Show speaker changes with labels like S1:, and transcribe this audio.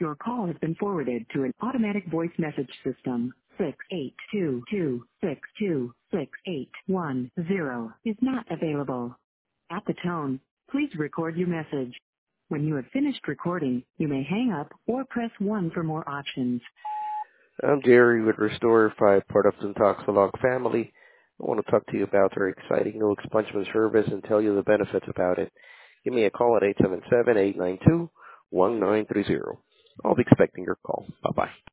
S1: Your call has been forwarded to an automatic voice message system. 68226268110 is not available. At the tone, please record your message. When you have finished recording, you may hang up or press 1 for more options.
S2: I'm Jerry with Restore 5, part of the Toxalog family. I want to talk to you about their exciting new expungement service and tell you the benefits about it. Give me a call at 877-892-1930. I'll be expecting your call. Bye-bye.